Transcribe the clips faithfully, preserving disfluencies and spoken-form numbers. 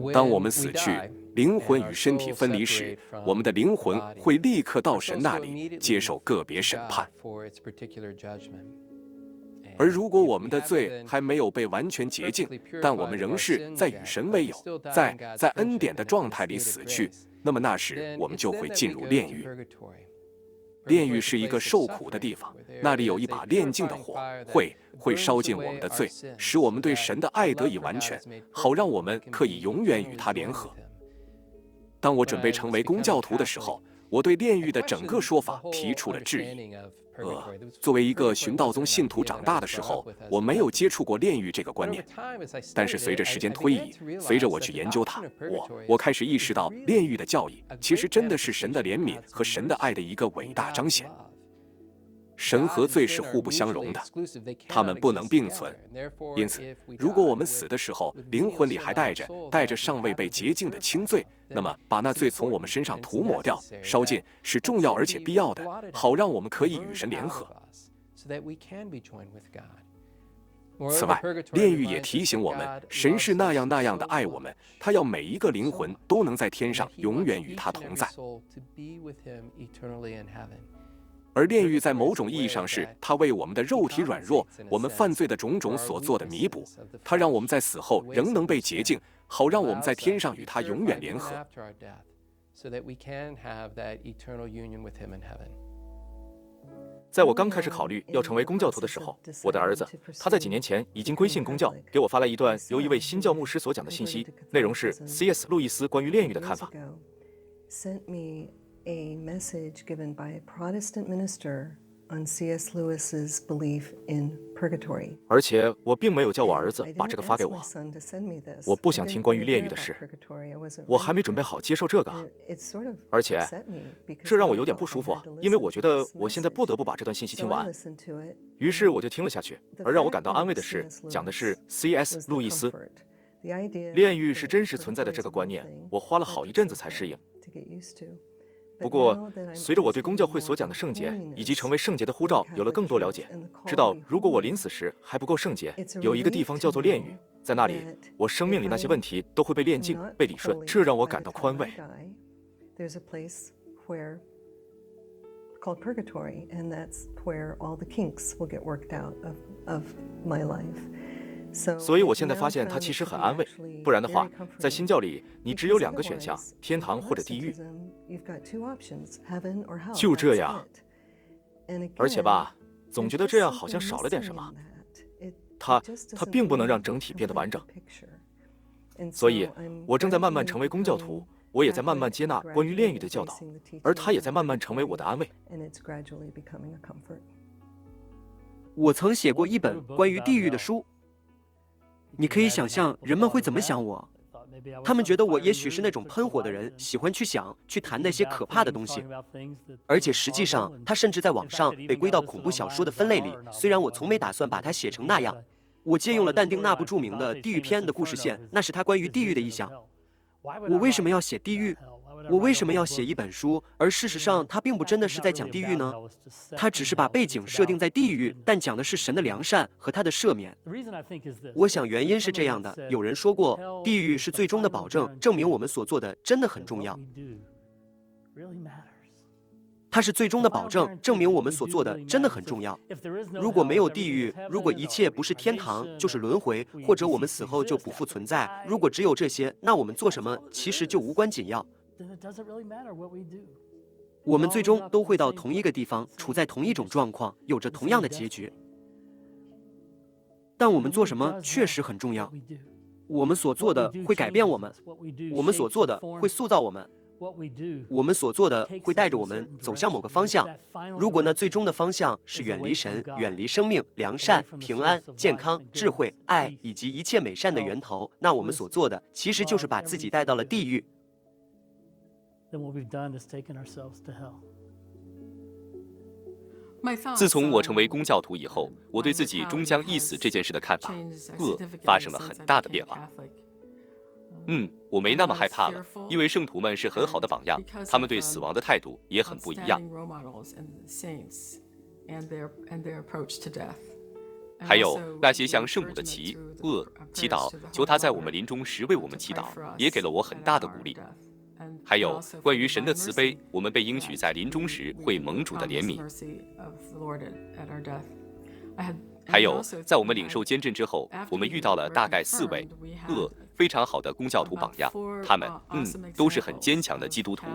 当我们死去，灵魂与身体分离时，我们的灵魂会立刻到神那里接受个别审判。而如果我们的罪还没有被完全洁净，但我们仍是在与神为友，在在恩典的状态里死去，那么那时我们就会进入炼狱。炼狱是一个受苦的地方，那里有一把炼净的火，会会烧尽我们的罪，使我们对神的爱得以完全，好让我们可以永远与他联合。当我准备成为公教徒的时候，我对炼狱的整个说法提出了质疑。呃，作为一个寻道宗信徒长大的时候，我没有接触过炼狱这个观念。但是随着时间推移，随着我去研究它，我我开始意识到，炼狱的教义其实真的是神的怜悯和神的爱的一个伟大彰显。神和罪是互不相容的，他们不能并存。因此，如果我们死的时候灵魂里还带着带着尚未被洁净的轻罪，那么把那罪从我们身上涂抹掉、烧尽是重要而且必要的，好让我们可以与神联合。此外，炼狱也提醒我们，神是那样那样的爱我们，他要每一个灵魂都能在天上永远与他同在。而炼狱在某种意义上是他为我们的肉体软弱、我们犯罪的种种所做的弥补，他让我们在死后仍能被洁净，好让我们在天上与他永远联合。 在我刚开始考虑要成为公教徒的时候，我的儿子他在几年前已经归信公教，给我发来一段由一位新教牧师所讲的信息，内容是 C S 路易斯关于炼狱的看法。 A message given by a Protestant minister on C S Lewis's belief in purgatory. 而且我并没有叫我儿子把这个发给我，我不想听关于炼狱的事，我还没准备好接受这个，而且这让我有点不舒服啊，因为我觉得我现在不得不把这段信息听完。于是我就听了下去，而让我感到安慰的是，讲的是 C S 路易斯。炼狱是真实存在的这个观念，我花了好一阵子才适应。不过，随着我对公教会所讲的圣洁以及成为圣洁的呼召有了更多了解，知道如果我临死时还不够圣洁，有一个地方叫做炼狱，在那里，我生命里那些问题都会被炼净、被理顺，这让我感到宽慰。 Called purgatory, and that's where all the kinks will get worked out of of my life. 所以我现在发现它其实很安慰，不然的话，在新教里你只有两个选项，天堂或者地狱。就这样，而且吧，总觉得这样好像少了点什么。它它并不能让整体变得完整。所以，我正在慢慢成为公教徒，我也在慢慢接纳关于炼狱的教导，而它也在慢慢成为我的安慰。 我曾写过一本关于地狱的书。你可以想象人们会怎么想我，他们觉得我也许是那种喷火的人，喜欢去想、去谈那些可怕的东西，而且实际上，它甚至在网上被归到恐怖小说的分类里。虽然我从没打算把它写成那样，我借用了但丁纳布著名的《地狱篇》的故事线，那是他关于地狱的意象。我为什么要写地狱？我为什么要写一本书，而事实上它并不真的是在讲地狱呢？它只是把背景设定在地狱，但讲的是神的良善和他的赦免。我想原因是这样的，有人说过，地狱是最终的保证，证明我们所做的真的很重要。它是最终的保证，证明我们所做的真的很重要。如果没有地狱，如果一切不是天堂就是轮回，或者我们死后就不复存在，如果只有这些，那我们做什么其实就无关紧要。我们最终都会到同一个地方，处在同一种状况，有着同样的结局。但我们做什么确实很重要。我们所做的会改变我们，我们所做的会塑造我们，我们所做的会带着我们走向某个方向。如果那最终的方向是远离神、远离生命、良善、平安、健康、智慧、爱以及一切美善的源头，那我们所做的其实就是把自己带到了地狱。 自从我成为公教徒以后，我对自己终将一死这件事的看法，恶发生了很大的变化。嗯，我没那么害怕了，因为圣徒们是很好的榜样，他们对死亡的态度也很不一样。 还有那些向圣母的祈恶祈祷，求他在我们临终时为我们祈祷，也给了我很大的鼓励。还有关于神的慈悲，我们被应许在临终时会蒙主的怜悯。还有在我们领受监证之后，我们遇到了大概四位恶非常好的公教徒榜样，他们嗯都是很坚强的基督徒。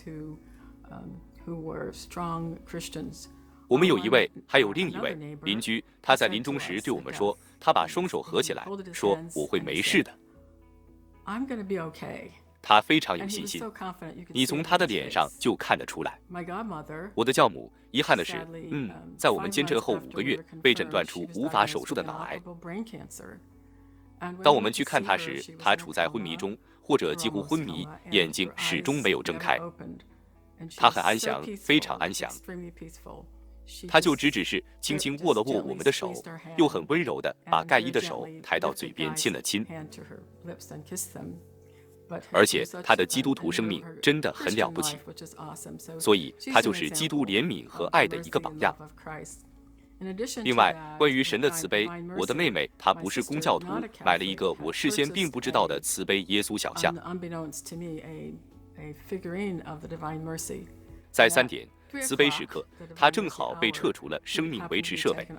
我们有一位，还有另一位邻居，他在临终时对我们说，他把双手合起来，说我会没事的。他非常有信心，你从他的脸上就看得出来。我的教母，遗憾的是，嗯，在我们监证后五个月被诊断出无法手术的脑癌。当我们去看他时，他处在昏迷中，或者几乎昏迷，眼睛始终没有睁开。他很安详，非常安详。他就只只是轻轻握了握我们的手，又很温柔地把盖伊的手抬到嘴边亲了亲。而且他的基督徒生命真的很了不起，所以他就是基督怜悯和爱的一个榜样。另外，关于神的慈悲，我的妹妹她不是公教徒，买了一个我事先并不知道的慈悲耶稣小像。在三点慈悲时刻，它正好被撤除了生命维持设备。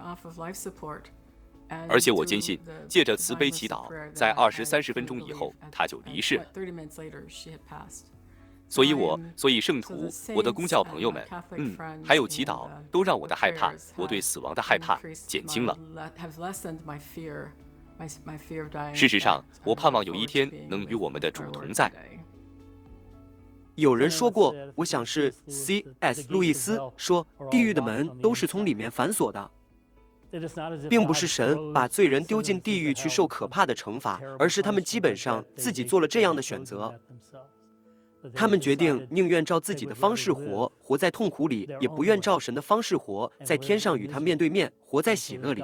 而且我坚信，借着慈悲祈祷，在二十三十分钟以后，他就离世了。所以我，所以圣徒，我的公教朋友们，嗯，还有祈祷，都让我的害怕，我对死亡的害怕减轻了。事实上，我盼望有一天能与我们的主同在。 有人说过，我想是 C S 路易斯说，地狱的门都是从里面反锁的。并不是神把罪人丢进地狱去受可怕的惩罚，而是他们基本上自己做了这样的选择。他们决定宁愿照自己的方式活，活在痛苦里，也不愿照神的方式活，在天上与他面对面，活在喜乐里。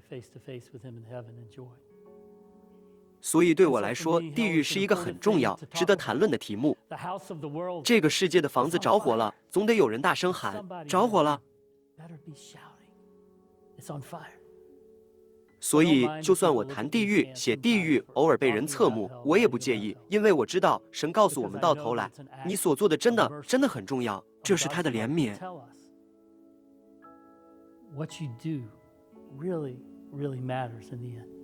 所以对我来说，地狱是一个很重要、值得谈论的题目。这个世界的房子着火了，总得有人大声喊：着火了！所以，就算我谈地狱、写地狱，偶尔被人侧目，我也不介意，因为我知道神告诉我们到头来，你所做的真的、真的很重要，这是他的怜悯。 What you do really, really matters in the end.